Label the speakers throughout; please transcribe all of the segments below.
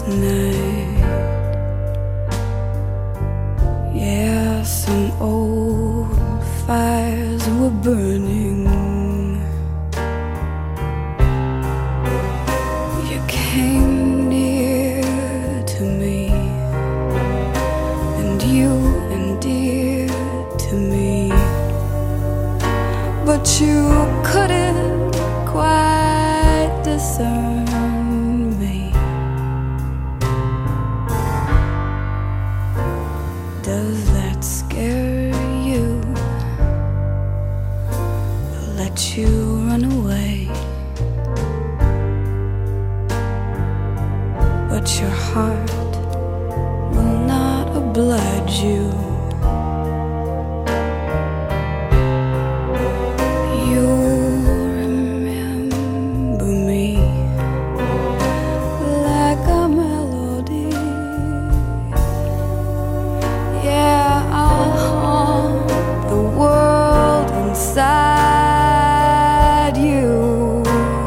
Speaker 1: night. Yeah, some old fires were burning. You came near to me, and you endeared to me, but you couldn't quite discern me. Does that scare you? I'll let you run away, but your heart will not oblige you. Inside you,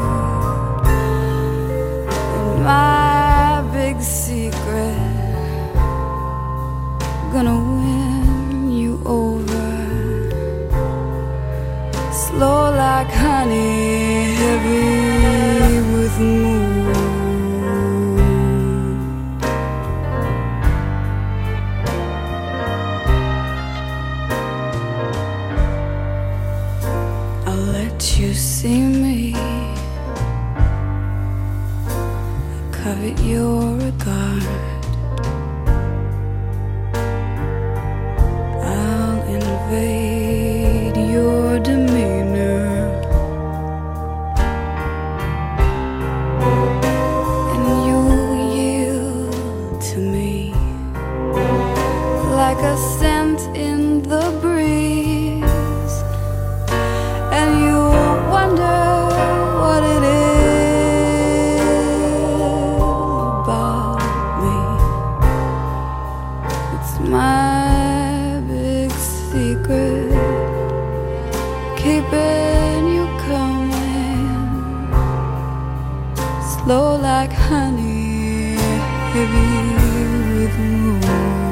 Speaker 1: and my big secret, gonna win you over, slow like honey, heavy with moon. You see me, I covet your regard. I'll invade your demeanor, and you yield to me like a scent in the breeze, and you wonder what it is about me. It's my big secret, keeping you coming, slow like honey, heavy with moon.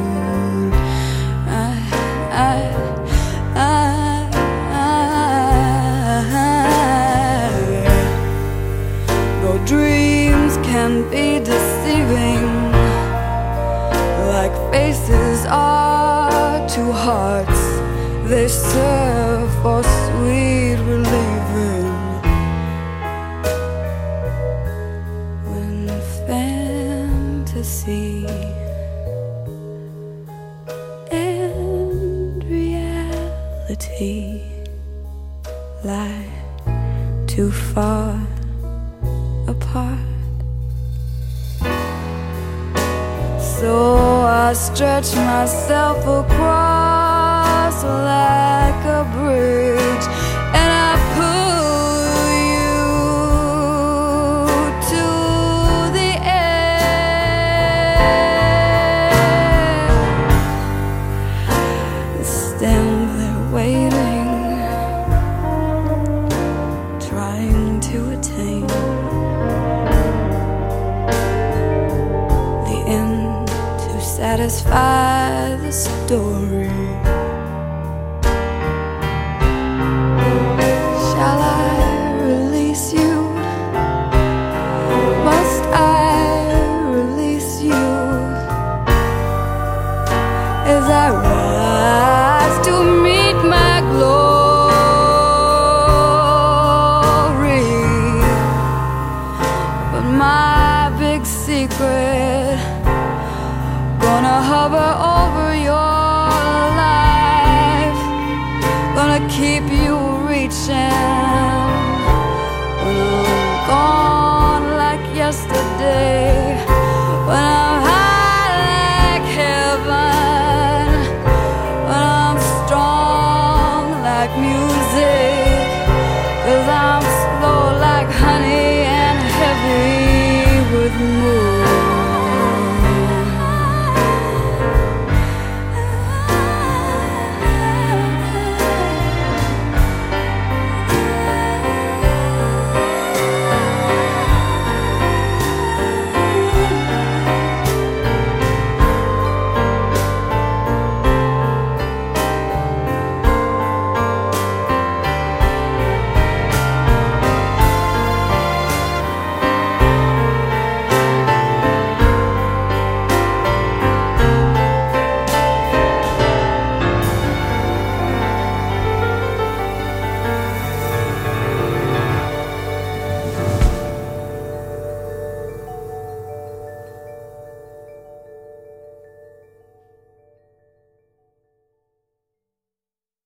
Speaker 1: Dreams can be deceiving, like faces are to hearts. They serve for sweet relieving. When fantasy and reality lie too far apart, so I stretch myself across like a bridge, and I pull you to the edge. Stand there waiting, trying to attain satisfy the story.